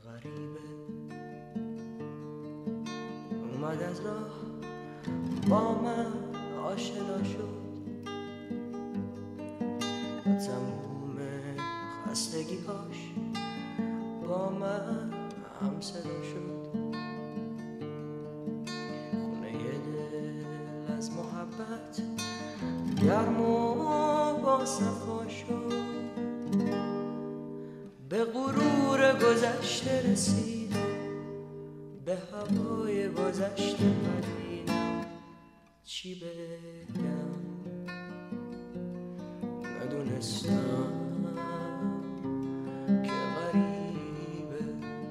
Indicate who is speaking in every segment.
Speaker 1: غریبه اومد از راه با من آشنا شد، تموم خستگی‌هاش با من هم صدا شد. خونه دل از محبت گرم و با صفا شد، به غرور گذشته رسیدم، به هوای گذشته پریدم. چی بگم ندونستم که غریبه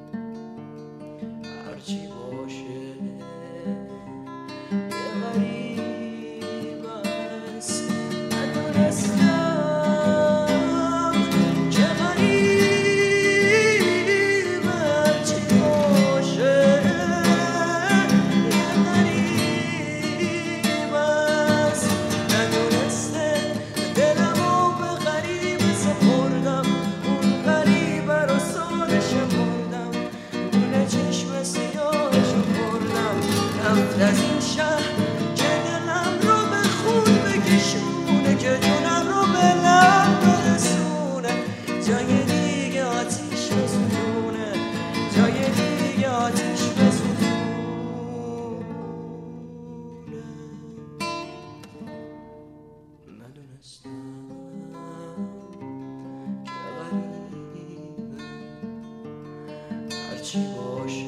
Speaker 1: هرچی باشه یه غریب است. ندونستم که غریبه هرچی باشه یه غریب است. ندونسته دلمو به غریبه سپردم، اون غریبه رو سالش بردم، گونه چشم سیاهشو بردم. رفت از این شهر که دلم رو به خون بکشونه، که جونم رو به لب برسونه، جای دیگه آتیش بسوزونه، جای دیگه آتیش بسوزونه. ندونستم که غریبه هرچی باشه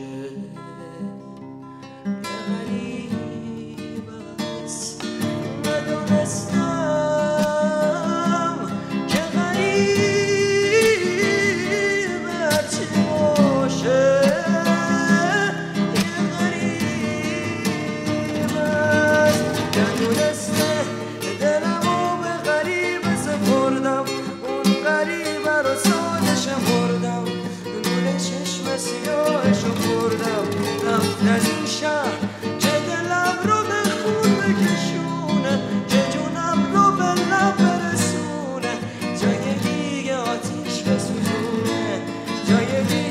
Speaker 1: یه غریب است. ندونستم که غریبه هرچی باشه یه غریب است. ندونسته دلمو به غریبه سپردم، اون غریبه رو سالشم بردم، نور چشم سیاهشو بردم. رفت از این شهر که دلم رو به خون بکشونه، که جونم رو به لب برسونه، جای دیگه آتیش بسوزونه، جای دیگه